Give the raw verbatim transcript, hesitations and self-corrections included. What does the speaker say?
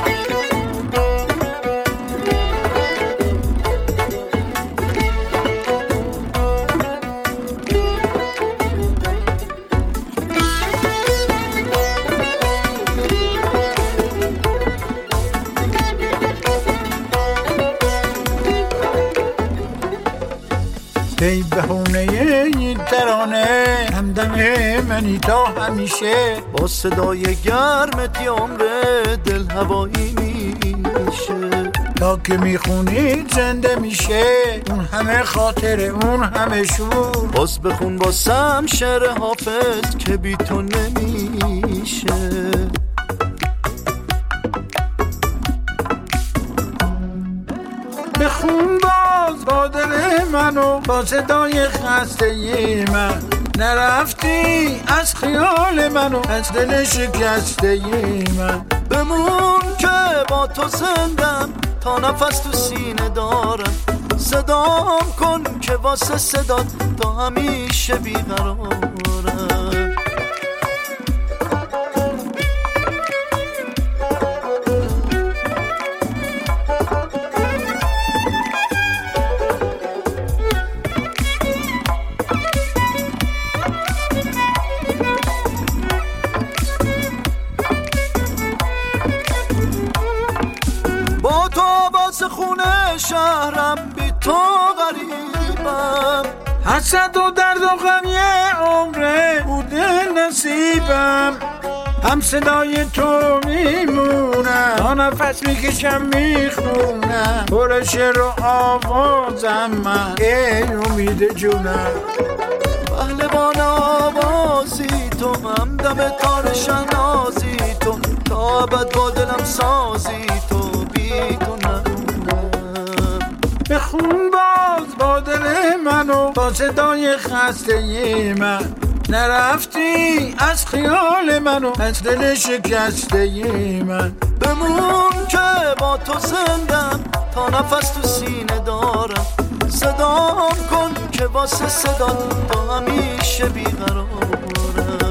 ای بهونه این ترانه همدم منی تا همیشه، با صدای گرمت یه عمر دل هوایی میشه. تا که میخونی زنده میشه اون همه خاطره اون همه شور. باز بخون باسم شعر حافظ که بی تو نمیشه. بخون باز با دل منو با صدای خسته من، نرفتی از خیال منو از دل شکسته من. بمون که با تو زندم تا نفس تو سینه دارم. صدام کن که واسه صدات تا همیشه بیقرارم. با تو باز خونه شهرم بی تو غریبم. حسد و درد و غم یه عمره بوده نصیبم. هم صدای تو میمونم تا نفس میکشم میخونم. پر شعر و آوازم من ای امید جونم. پهلوان آوازی تو همدم تار شنازی تو، تا ابد با دلم سازی تو بی تو نمونم. بخون باز با دل منو با صدای خسته من، نرفتی از خیال منو از دل شکسته من. بمون که با تو زندم تا نفس تو سینه دارم. صدام کن که واسه صدا تا همیشه بیقرارم.